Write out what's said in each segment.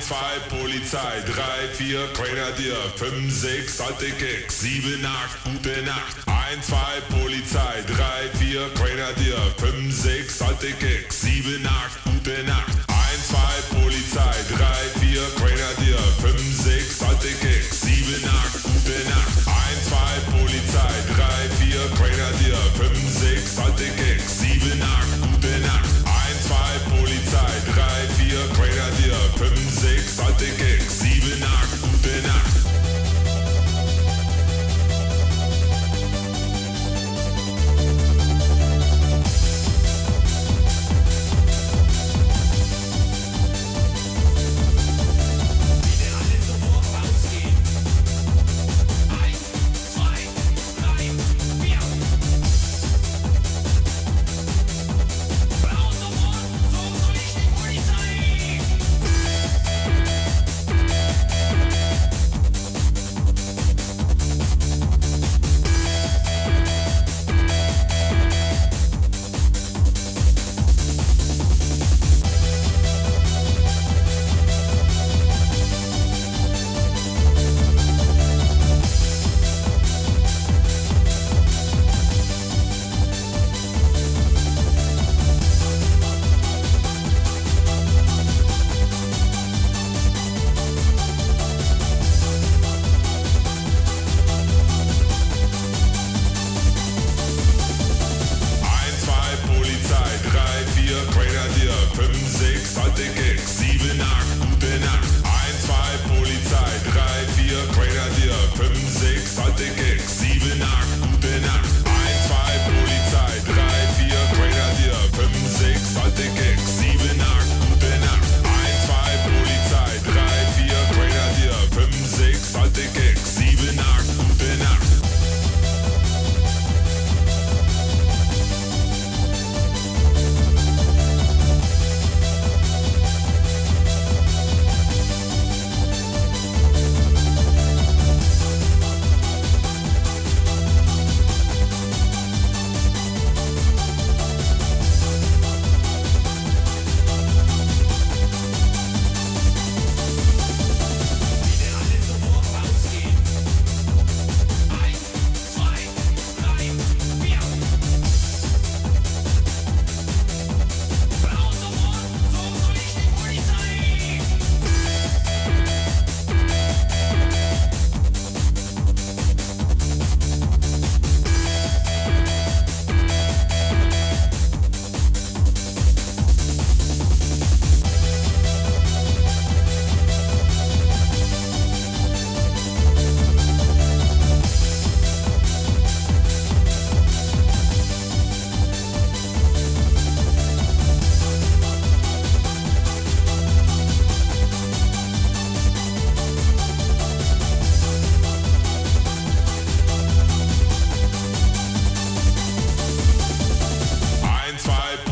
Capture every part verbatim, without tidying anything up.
zwei Polizei, drei, vier Grenadier, fünf, sechs alte Keks, sieben, acht gute Nacht. eins, zwei Polizei, drei, vier Grenadier, fünf, sechs alte Keks, sieben, acht gute Nacht. eins, zwei Polizei, drei, vier Grenadier, fünf, sechs alte Keks, sieben, acht gute Nacht. eins, zwei Polizei, drei, vier Grenadier, fünf, sechs alte Keks, sieben, acht gute Nacht. eins, zwei Polizei, drei, vier Grenadier, fünf, sechs alte Keks, sieben, acht gute Nacht.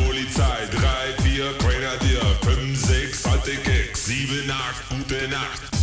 Grenadier, fünf, sechs alte Keks, sieben, acht gute Nacht.